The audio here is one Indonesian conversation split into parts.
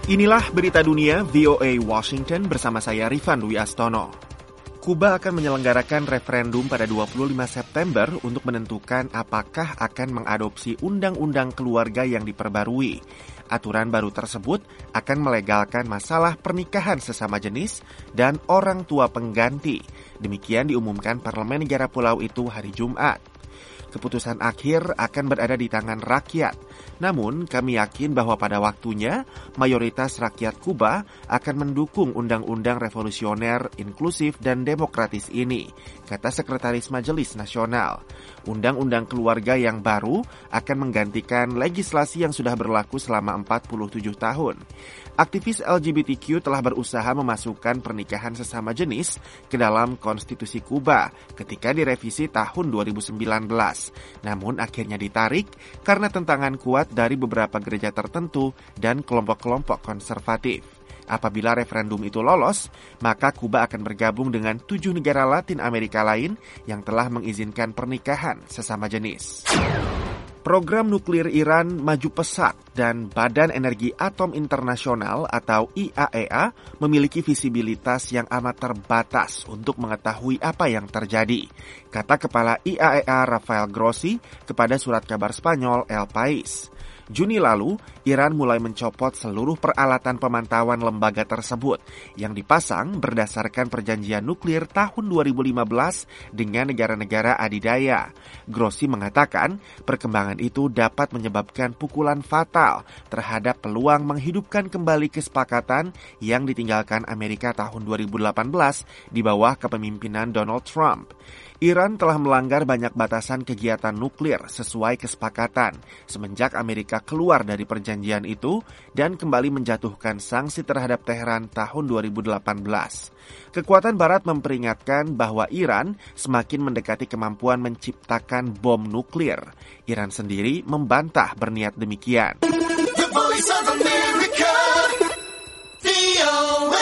Inilah berita dunia VOA Washington bersama saya Rifan Dwi Astono. Kuba akan menyelenggarakan referendum pada 25 September untuk menentukan apakah akan mengadopsi undang-undang keluarga yang diperbarui. Aturan baru tersebut akan melegalkan masalah pernikahan sesama jenis dan orang tua pengganti. Demikian diumumkan Parlemen Negara Pulau itu hari Jumat. Keputusan akhir akan berada di tangan rakyat. Namun, kami yakin bahwa pada waktunya, mayoritas rakyat Kuba akan mendukung undang-undang revolusioner, inklusif, dan demokratis ini, kata Sekretaris Majelis Nasional. Undang-undang keluarga yang baru akan menggantikan legislasi yang sudah berlaku selama 47 tahun. Aktivis LGBTQ telah berusaha memasukkan pernikahan sesama jenis ke dalam konstitusi Kuba ketika direvisi tahun 2019. Namun akhirnya ditarik karena tentangan kuat dari beberapa gereja tertentu dan kelompok-kelompok konservatif. Apabila referendum itu lolos, maka Kuba akan bergabung dengan 7 negara Latin Amerika lain yang telah mengizinkan pernikahan sesama jenis. Program nuklir Iran maju pesat dan Badan Energi Atom Internasional atau IAEA memiliki visibilitas yang amat terbatas untuk mengetahui apa yang terjadi, kata Kepala IAEA Rafael Grossi kepada surat kabar Spanyol El País. Juni lalu, Iran mulai mencopot seluruh peralatan pemantauan lembaga tersebut yang dipasang berdasarkan perjanjian nuklir tahun 2015 dengan negara-negara adidaya. Grossi mengatakan, perkembangan itu dapat menyebabkan pukulan fatal terhadap peluang menghidupkan kembali kesepakatan yang ditinggalkan Amerika tahun 2018 di bawah kepemimpinan Donald Trump. Iran telah melanggar banyak batasan kegiatan nuklir sesuai kesepakatan semenjak Amerika keluar dari perjanjian itu dan kembali menjatuhkan sanksi terhadap Teheran tahun 2018. Kekuatan Barat memperingatkan bahwa Iran semakin mendekati kemampuan menciptakan bom nuklir. Iran sendiri membantah berniat demikian. The Voice of America, VOA.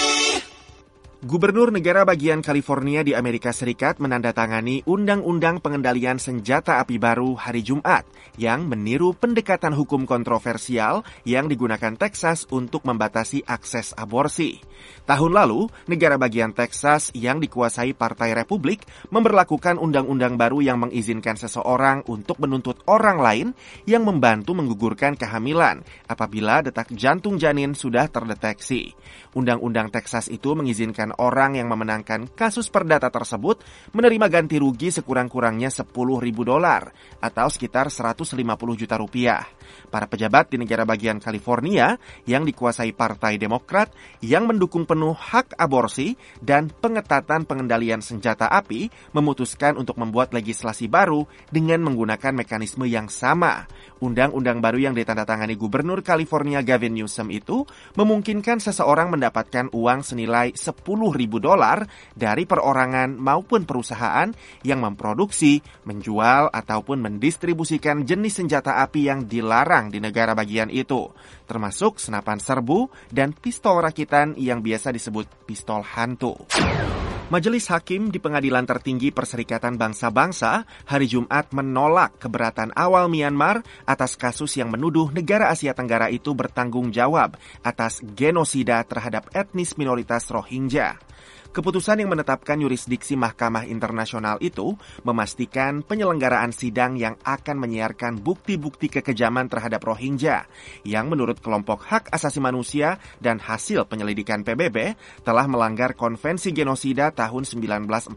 Gubernur negara bagian California di Amerika Serikat menandatangani Undang-Undang Pengendalian Senjata Api baru hari Jumat yang meniru pendekatan hukum kontroversial yang digunakan Texas untuk membatasi akses aborsi. Tahun lalu, negara bagian Texas yang dikuasai Partai Republik memberlakukan undang-undang baru yang mengizinkan seseorang untuk menuntut orang lain yang membantu menggugurkan kehamilan apabila detak jantung janin sudah terdeteksi. Undang-undang Texas itu mengizinkan orang yang memenangkan kasus perdata tersebut menerima ganti rugi sekurang-kurangnya $10.000 atau sekitar 150 juta rupiah. Para pejabat di negara bagian California yang dikuasai Partai Demokrat yang mendukung penuh hak aborsi dan pengetatan pengendalian senjata api memutuskan untuk membuat legislasi baru dengan menggunakan mekanisme yang sama. Undang-undang baru yang ditandatangani Gubernur California Gavin Newsom itu memungkinkan seseorang mendapatkan uang senilai $10.000 dari perorangan maupun perusahaan yang memproduksi, menjual, ataupun mendistribusikan jenis senjata api yang dilarang di negara bagian itu, termasuk senapan serbu dan pistol rakitan yang biasa disebut pistol hantu. Majelis Hakim di Pengadilan Tertinggi Perserikatan Bangsa-Bangsa hari Jumat menolak keberatan awal Myanmar atas kasus yang menuduh negara Asia Tenggara itu bertanggung jawab atas genosida terhadap etnis minoritas Rohingya. Keputusan yang menetapkan yurisdiksi Mahkamah Internasional itu memastikan penyelenggaraan sidang yang akan menyiarkan bukti-bukti kekejaman terhadap Rohingya yang menurut kelompok hak asasi manusia dan hasil penyelidikan PBB telah melanggar konvensi genosida tahun 1948.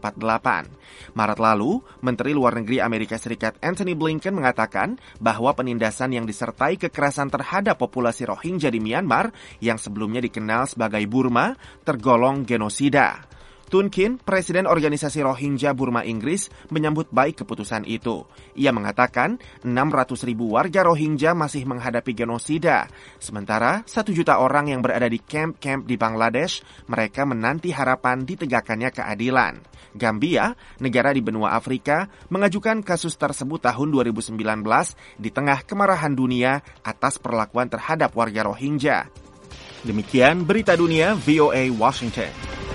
Maret lalu, Menteri Luar Negeri Amerika Serikat Antony Blinken mengatakan bahwa penindasan yang disertai kekerasan terhadap populasi Rohingya di Myanmar yang sebelumnya dikenal sebagai Burma tergolong genosida. Tun Kin, Presiden Organisasi Rohingya Burma Inggris, menyambut baik keputusan itu. Ia mengatakan 600.000 warga Rohingya masih menghadapi genosida. Sementara 1 juta orang yang berada di kamp-kamp di Bangladesh, mereka menanti harapan ditegakkannya keadilan. Gambia, negara di benua Afrika, mengajukan kasus tersebut tahun 2019 di tengah kemarahan dunia atas perlakuan terhadap warga Rohingya. Demikian berita dunia VOA Washington.